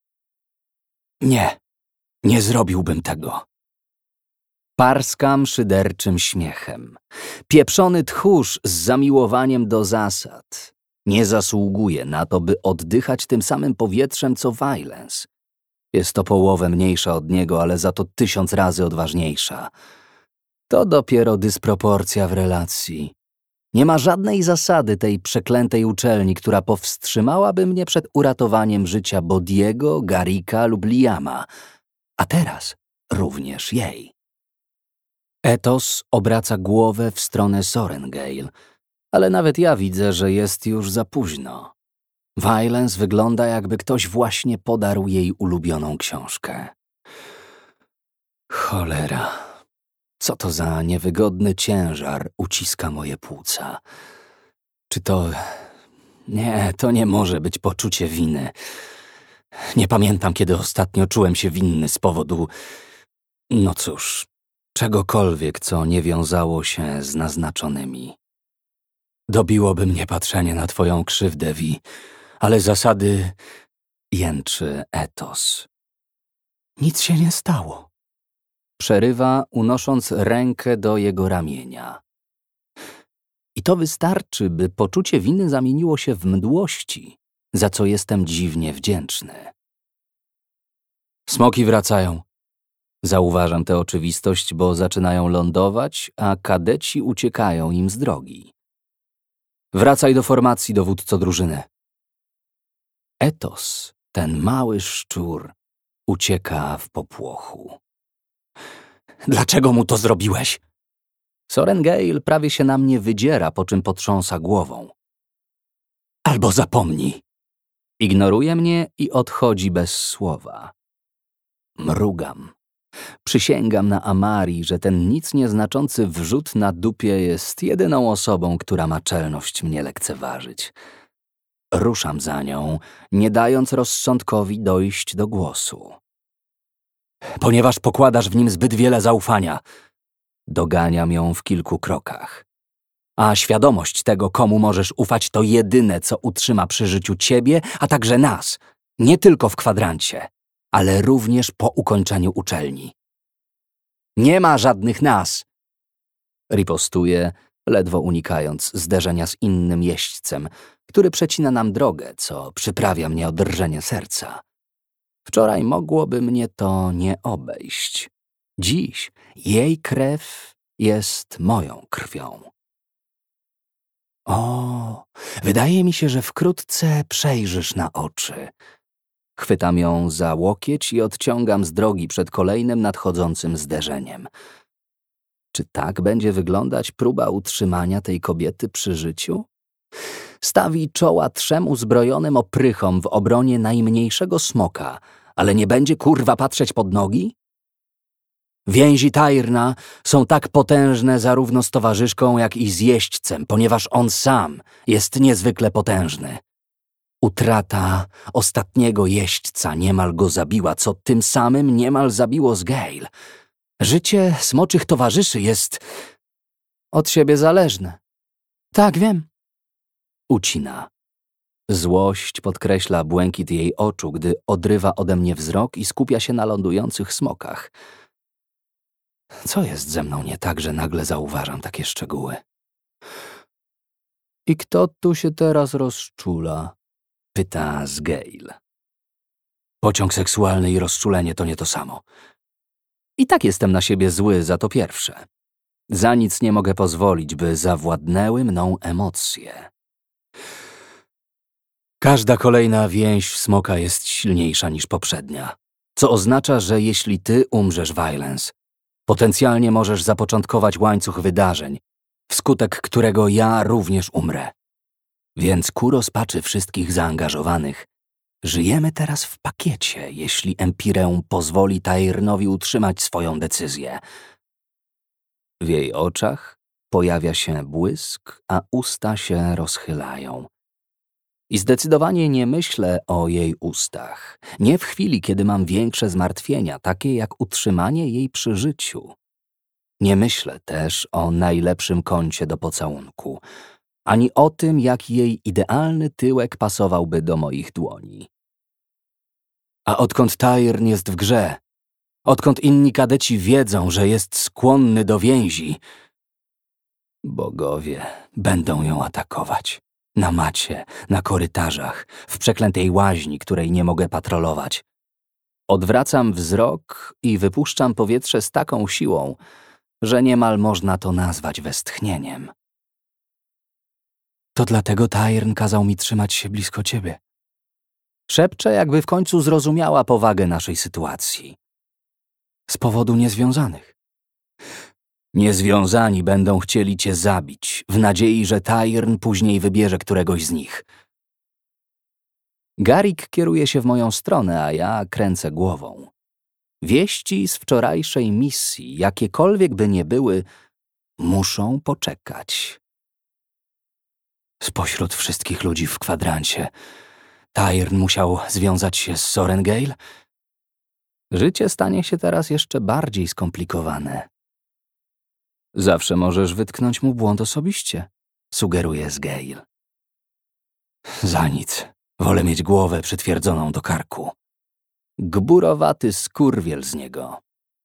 Nie, nie zrobiłbym tego. Parskam szyderczym śmiechem. Pieprzony tchórz z zamiłowaniem do zasad. Nie zasługuje na to, by oddychać tym samym powietrzem, co Violence. Jest to połowę mniejsza od niego, ale za to tysiąc razy odważniejsza. To dopiero dysproporcja w relacji. Nie ma żadnej zasady tej przeklętej uczelni, która powstrzymałaby mnie przed uratowaniem życia Bodiego, Garrika lub Liama. A teraz również jej. Etos obraca głowę w stronę Sorrengail, ale nawet ja widzę, że jest już za późno. Wylens wygląda, jakby ktoś właśnie podarł jej ulubioną książkę. Cholera, co to za niewygodny ciężar uciska moje płuca. Czy to... Nie, to nie może być poczucie winy. Nie pamiętam, kiedy ostatnio czułem się winny z powodu... No cóż, czegokolwiek, co nie wiązało się z naznaczonymi. Dobiłoby mnie patrzenie na twoją krzywdę, Vi, ale zasady... Jęczy Etos. Nic się nie stało. Przerywa, unosząc rękę do jego ramienia. I to wystarczy, by poczucie winy zamieniło się w mdłości, za co jestem dziwnie wdzięczny. Smoki wracają. Zauważam tę oczywistość, bo zaczynają lądować, a kadeci uciekają im z drogi. Wracaj do formacji, dowódco drużyny. Etos, ten mały szczur, ucieka w popłochu. Dlaczego mu to zrobiłeś? Sorrengail prawie się na mnie wydziera, po czym potrząsa głową. Albo zapomnij. Ignoruje mnie i odchodzi bez słowa. Mrugam. Przysięgam na Amari, że ten nic nieznaczący wrzód na dupie jest jedyną osobą, która ma czelność mnie lekceważyć. Ruszam za nią, nie dając rozsądkowi dojść do głosu. Ponieważ pokładasz w nim zbyt wiele zaufania. Doganiam ją w kilku krokach. A świadomość tego, komu możesz ufać, to jedyne, co utrzyma przy życiu ciebie, a także nas. Nie tylko w kwadrancie, ale również po ukończeniu uczelni. Nie ma żadnych nas! Ripostuję, ledwo unikając zderzenia z innym jeźdźcem, który przecina nam drogę, co przyprawia mnie o drżenie serca. Wczoraj mogłoby mnie to nie obejść. Dziś jej krew jest moją krwią. O, wydaje mi się, że wkrótce przejrzysz na oczy. Chwytam ją za łokieć i odciągam z drogi przed kolejnym nadchodzącym zderzeniem. Czy tak będzie wyglądać próba utrzymania tej kobiety przy życiu? Stawi czoła trzem uzbrojonym oprychom w obronie najmniejszego smoka, ale nie będzie kurwa patrzeć pod nogi? Więzi Tairna są tak potężne zarówno z towarzyszką, jak i z jeźdźcem, ponieważ on sam jest niezwykle potężny. Utrata ostatniego jeźdźca niemal go zabiła, co tym samym niemal zabiło Sgail. Życie smoczych towarzyszy jest od siebie zależne. Tak, wiem. Ucina. Złość podkreśla błękit jej oczu, gdy odrywa ode mnie wzrok i skupia się na lądujących smokach. Co jest ze mną nie tak, że nagle zauważam takie szczegóły? I kto tu się teraz rozczula? Pyta Sgail. Pociąg seksualny i rozczulenie to nie to samo. I tak jestem na siebie zły za to pierwsze. Za nic nie mogę pozwolić, by zawładnęły mną emocje. Każda kolejna więź smoka jest silniejsza niż poprzednia, co oznacza, że jeśli ty umrzesz, Wylens, potencjalnie możesz zapoczątkować łańcuch wydarzeń, wskutek którego ja również umrę. Więc ku rozpaczy wszystkich zaangażowanych, żyjemy teraz w pakiecie, jeśli Empirę pozwoli Tairnowi utrzymać swoją decyzję. W jej oczach pojawia się błysk, a usta się rozchylają. I zdecydowanie nie myślę o jej ustach. Nie w chwili, kiedy mam większe zmartwienia, takie jak utrzymanie jej przy życiu. Nie myślę też o najlepszym kącie do pocałunku, ani o tym, jak jej idealny tyłek pasowałby do moich dłoni. A odkąd Tairn jest w grze, odkąd inni kadeci wiedzą, że jest skłonny do więzi, bogowie będą ją atakować. Na macie, na korytarzach, w przeklętej łaźni, której nie mogę patrolować. Odwracam wzrok i wypuszczam powietrze z taką siłą, że niemal można to nazwać westchnieniem. To dlatego Tairn kazał mi trzymać się blisko ciebie. Szepczę, jakby w końcu zrozumiała powagę naszej sytuacji. Z powodu niezwiązanych. Niezwiązani będą chcieli cię zabić, w nadziei, że Tyrn później wybierze któregoś z nich. Garik kieruje się w moją stronę, a ja kręcę głową. Wieści z wczorajszej misji, jakiekolwiek by nie były, muszą poczekać. Spośród wszystkich ludzi w kwadrancie, Tyrn musiał związać się z Sorrengail? Życie stanie się teraz jeszcze bardziej skomplikowane. Zawsze możesz wytknąć mu błąd osobiście, sugeruje Sgail. Za nic. Wolę mieć głowę przytwierdzoną do karku. Gburowaty skurwiel z niego.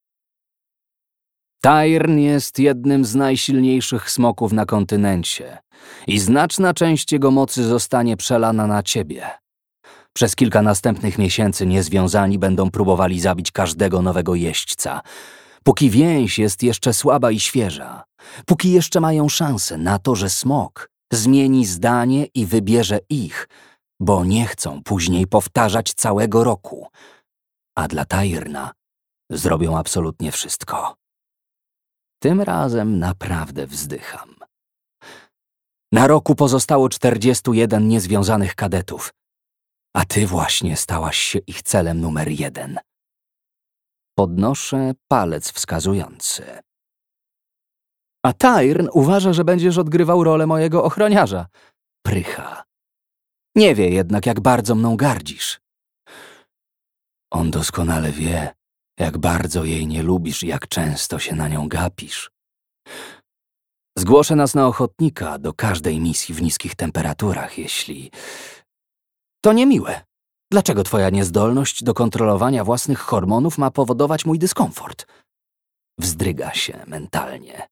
Tyrn jest jednym z najsilniejszych smoków na kontynencie i znaczna część jego mocy zostanie przelana na ciebie. Przez kilka następnych miesięcy niezwiązani będą próbowali zabić każdego nowego jeźdźca, póki więź jest jeszcze słaba i świeża, póki jeszcze mają szansę na to, że smok zmieni zdanie i wybierze ich, bo nie chcą później powtarzać całego roku. A dla Tyrna zrobią absolutnie wszystko. Tym razem naprawdę wzdycham. Na roku pozostało czterdziestu jeden niezwiązanych kadetów, a ty właśnie stałaś się ich celem numer jeden. Podnoszę palec wskazujący. A Tyrn uważa, że będziesz odgrywał rolę mojego ochroniarza. Prycha. Nie wie jednak, jak bardzo mną gardzisz. On doskonale wie, jak bardzo jej nie lubisz i jak często się na nią gapisz. Zgłoszę nas na ochotnika do każdej misji w niskich temperaturach, jeśli... To niemiłe. Dlaczego twoja niezdolność do kontrolowania własnych hormonów ma powodować mój dyskomfort? Wzdryga się mentalnie.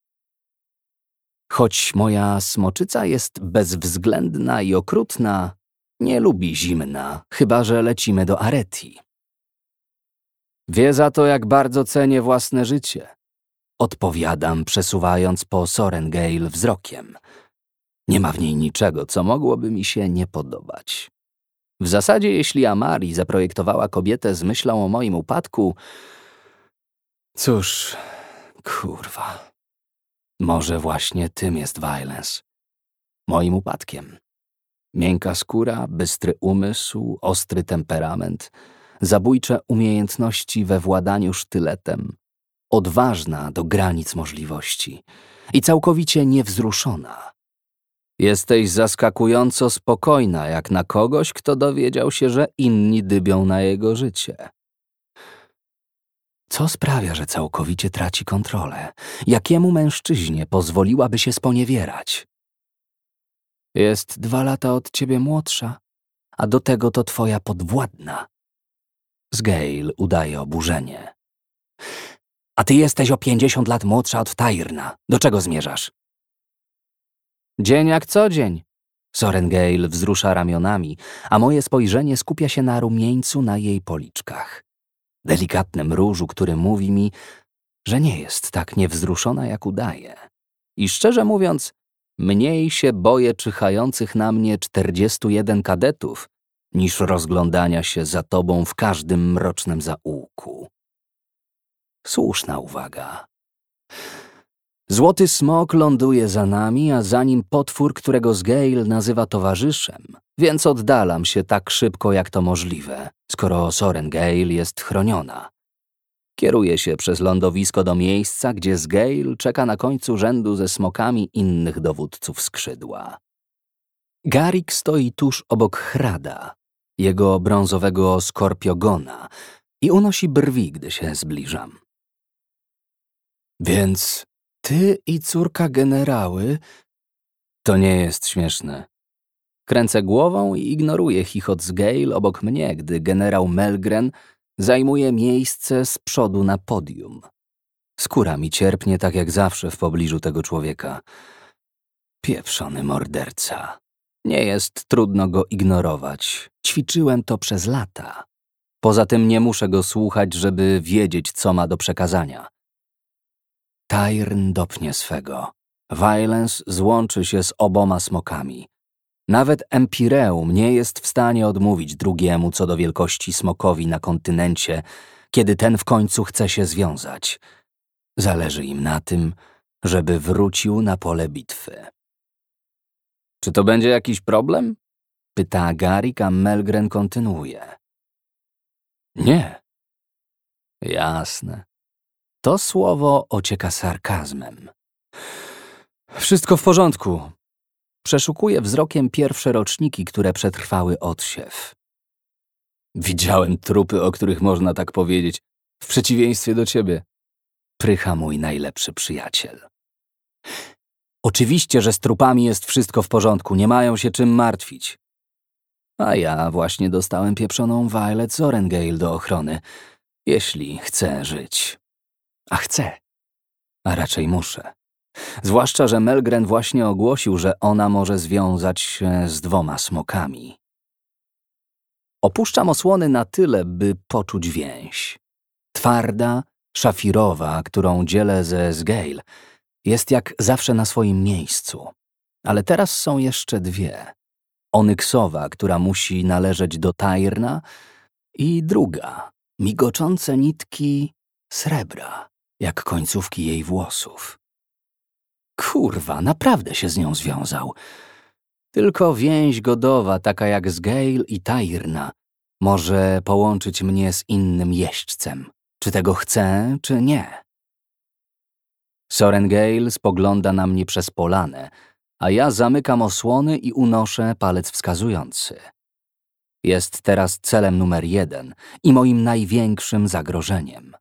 Choć moja smoczyca jest bezwzględna i okrutna, nie lubi zimna, chyba że lecimy do Areti. Wie za to, jak bardzo cenię własne życie. Odpowiadam, przesuwając po Sorrengail wzrokiem. Nie ma w niej niczego, co mogłoby mi się nie podobać. W zasadzie, jeśli Amari zaprojektowała kobietę z myślą o moim upadku... Cóż, kurwa. Może właśnie tym jest Violence. Moim upadkiem. Miękka skóra, bystry umysł, ostry temperament, zabójcze umiejętności we władaniu sztyletem, odważna do granic możliwości i całkowicie niewzruszona. Jesteś zaskakująco spokojna, jak na kogoś, kto dowiedział się, że inni dybią na jego życie. Co sprawia, że całkowicie traci kontrolę? Jakiemu mężczyźnie pozwoliłaby się sponiewierać? Jest dwa lata od ciebie młodsza, a do tego to twoja podwładna. Sgail udaje oburzenie. A ty jesteś o pięćdziesiąt lat młodsza od Tyrna. Do czego zmierzasz? Dzień jak co dzień. Sorrengail wzrusza ramionami, a moje spojrzenie skupia się na rumieńcu na jej policzkach. Delikatnym różu, który mówi mi, że nie jest tak niewzruszona, jak udaje. I szczerze mówiąc, mniej się boję czyhających na mnie czterdziestu jeden kadetów, niż rozglądania się za tobą w każdym mrocznym zaułku. Słuszna uwaga. Złoty smok ląduje za nami, a za nim potwór, którego Sgail nazywa towarzyszem, więc oddalam się tak szybko, jak to możliwe, skoro Sorrengail jest chroniona. Kieruję się przez lądowisko do miejsca, gdzie Sgail czeka na końcu rzędu ze smokami innych dowódców skrzydła. Garik stoi tuż obok Hrada, jego brązowego skorpiogona, i unosi brwi, gdy się zbliżam. Więc ty i córka generały... To nie jest śmieszne. Kręcę głową i ignoruję chichot Sgail obok mnie, gdy generał Melgren zajmuje miejsce z przodu na podium. Skóra mi cierpnie tak jak zawsze w pobliżu tego człowieka. Pieprzony morderca. Nie jest trudno go ignorować. Ćwiczyłem to przez lata. Poza tym nie muszę go słuchać, żeby wiedzieć, co ma do przekazania. Tyrn dopnie swego. Violence złączy się z oboma smokami. Nawet Empireum nie jest w stanie odmówić drugiemu co do wielkości smokowi na kontynencie, kiedy ten w końcu chce się związać. Zależy im na tym, żeby wrócił na pole bitwy. Czy to będzie jakiś problem? Pyta Garik, a Melgren kontynuuje. Nie. Jasne. To słowo ocieka sarkazmem. Wszystko w porządku. Przeszukuję wzrokiem pierwsze roczniki, które przetrwały odsiew. Widziałem trupy, o których można tak powiedzieć, w przeciwieństwie do ciebie. Prycha mój najlepszy przyjaciel. Oczywiście, że z trupami jest wszystko w porządku, nie mają się czym martwić. A ja właśnie dostałem pieprzoną Violet Sorrengail do ochrony, jeśli chcę żyć. A chcę. A raczej muszę. Zwłaszcza, że Melgren właśnie ogłosił, że ona może związać się z dwoma smokami. Opuszczam osłony na tyle, by poczuć więź. Twarda, szafirowa, którą dzielę ze Sgail, jest jak zawsze na swoim miejscu. Ale teraz są jeszcze dwie. Onyksowa, która musi należeć do Tairna, i druga, migoczące nitki srebra, jak końcówki jej włosów. Kurwa, naprawdę się z nią związał. Tylko więź godowa, taka jak Sgail i Tairna, może połączyć mnie z innym jeźdźcem. Czy tego chcę, czy nie? Sorrengail spogląda na mnie przez polanę, a ja zamykam osłony i unoszę palec wskazujący. Jest teraz celem numer jeden i moim największym zagrożeniem.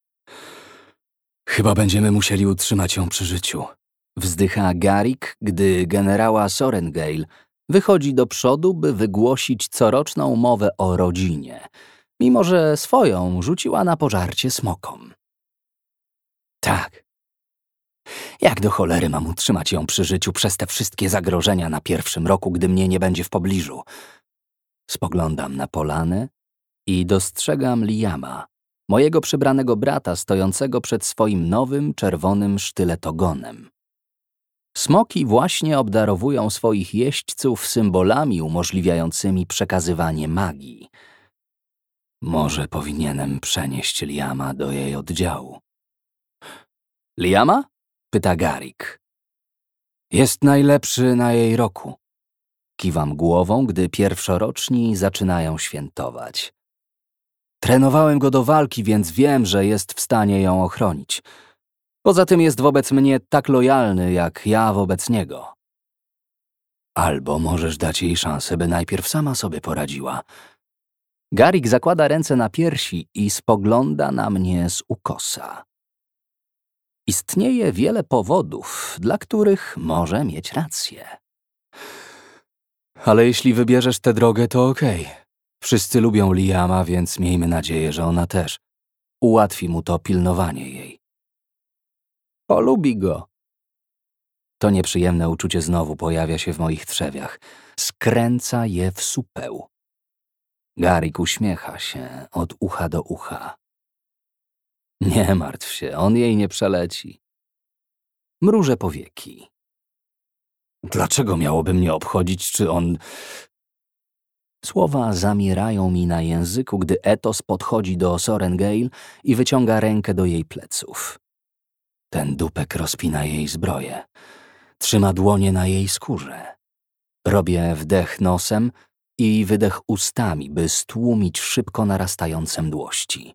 Chyba będziemy musieli utrzymać ją przy życiu. Wzdycha Garik, gdy generała Sorrengail wychodzi do przodu, by wygłosić coroczną mowę o rodzinie, mimo że swoją rzuciła na pożarcie smokom. Tak. Jak do cholery mam utrzymać ją przy życiu przez te wszystkie zagrożenia na pierwszym roku, gdy mnie nie będzie w pobliżu? Spoglądam na polanę i dostrzegam Liama, mojego przybranego brata stojącego przed swoim nowym, czerwonym sztyletogonem. Smoki właśnie obdarowują swoich jeźdźców symbolami umożliwiającymi przekazywanie magii. Może powinienem przenieść Liama do jej oddziału. Liama? Pyta Garik. Jest najlepszy na jej roku. Kiwam głową, gdy pierwszoroczni zaczynają świętować. Trenowałem go do walki, więc wiem, że jest w stanie ją ochronić. Poza tym jest wobec mnie tak lojalny, jak ja wobec niego. Albo możesz dać jej szansę, by najpierw sama sobie poradziła. Garik zakłada ręce na piersi i spogląda na mnie z ukosa. Istnieje wiele powodów, dla których może mieć rację. Ale jeśli wybierzesz tę drogę, to okej. Okay. Wszyscy lubią Liama, więc miejmy nadzieję, że ona też. Ułatwi mu to pilnowanie jej. Polubi go. To nieprzyjemne uczucie znowu pojawia się w moich trzewiach. Skręca je w supeł. Garik uśmiecha się od ucha do ucha. Nie martw się, on jej nie przeleci. Mrużę powieki. Dlaczego miałoby mnie obchodzić, czy on... Słowa zamierają mi na języku, gdy Etos podchodzi do Sorrengail i wyciąga rękę do jej pleców. Ten dupek rozpina jej zbroję. Trzyma dłonie na jej skórze. Robię wdech nosem i wydech ustami, by stłumić szybko narastające mdłości.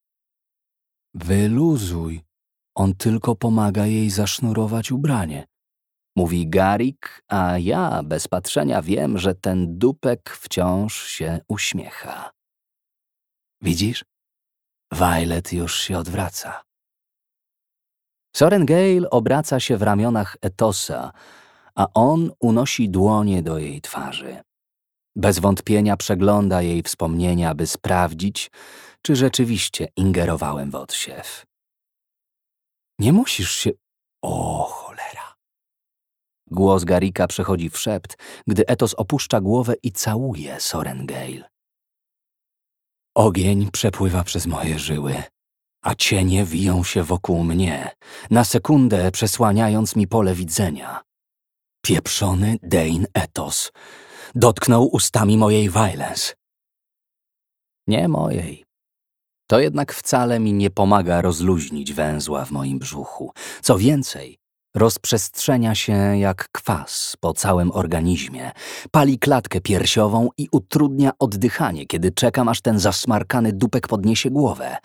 Wyluzuj. On tylko pomaga jej zasznurować ubranie. Mówi Garik, a ja bez patrzenia wiem, że ten dupek wciąż się uśmiecha. Widzisz? Violet już się odwraca. Sorrengail obraca się w ramionach Etosa, a on unosi dłonie do jej twarzy. Bez wątpienia przegląda jej wspomnienia, by sprawdzić, czy rzeczywiście ingerowałem w odsiew. Nie musisz się... O cholera! Głos Garika przechodzi w szept, gdy Etos opuszcza głowę i całuje Sorrengail. Ogień przepływa przez moje żyły, a cienie wiją się wokół mnie, na sekundę przesłaniając mi pole widzenia. Pieprzony Dane Etos dotknął ustami mojej Violence. Nie mojej. To jednak wcale mi nie pomaga rozluźnić węzła w moim brzuchu. Co więcej, rozprzestrzenia się jak kwas po całym organizmie, pali klatkę piersiową i utrudnia oddychanie, kiedy czekam, aż ten zasmarkany dupek podniesie głowę.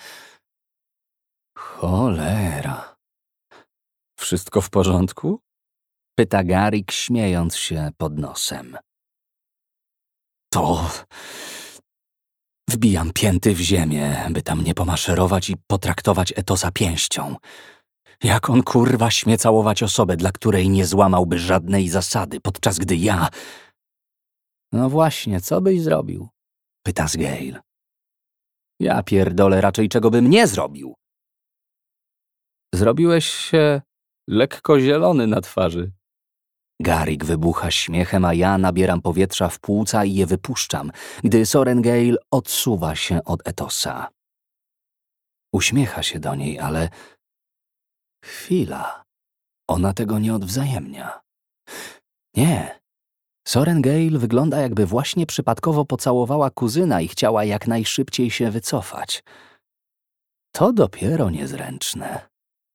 Cholera. Wszystko w porządku? Pyta Garik, śmiejąc się pod nosem. To... Wbijam pięty w ziemię, by tam nie pomaszerować i potraktować Etosa pięścią. Jak on kurwa śmie całować osobę, dla której nie złamałby żadnej zasady, podczas gdy ja... No właśnie, co byś zrobił? Pyta Sgail. Ja pierdolę, raczej czego bym nie zrobił. Zrobiłeś się lekko zielony na twarzy. Garik wybucha śmiechem, a ja nabieram powietrza w płuca i je wypuszczam, gdy Sorrengail odsuwa się od Etosa. Uśmiecha się do niej, ale... Chwila. Ona tego nie odwzajemnia. Nie. Sorrengail wygląda, jakby właśnie przypadkowo pocałowała kuzyna i chciała jak najszybciej się wycofać. To dopiero niezręczne.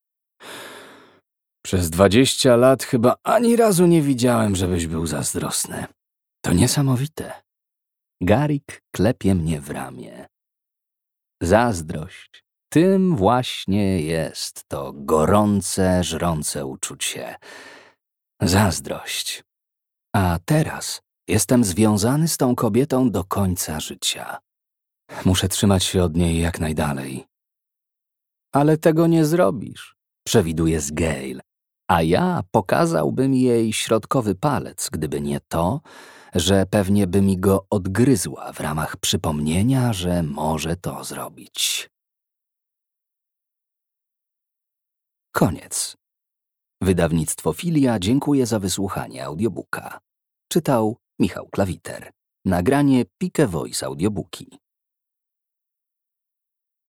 Przez dwadzieścia lat chyba ani razu nie widziałem, żebyś był zazdrosny. To niesamowite. Garik klepie mnie w ramię. Zazdrość. Tym właśnie jest to gorące, żrące uczucie. Zazdrość. A teraz jestem związany z tą kobietą do końca życia. Muszę trzymać się od niej jak najdalej. Ale tego nie zrobisz, przewiduje Sgail. A ja pokazałbym jej środkowy palec, gdyby nie to, że pewnie by mi go odgryzła w ramach przypomnienia, że może to zrobić. Koniec. Wydawnictwo Filia dziękuję za wysłuchanie audiobooka. Czytał Michał Klawiter. Nagranie Pike Voice Audiobooki.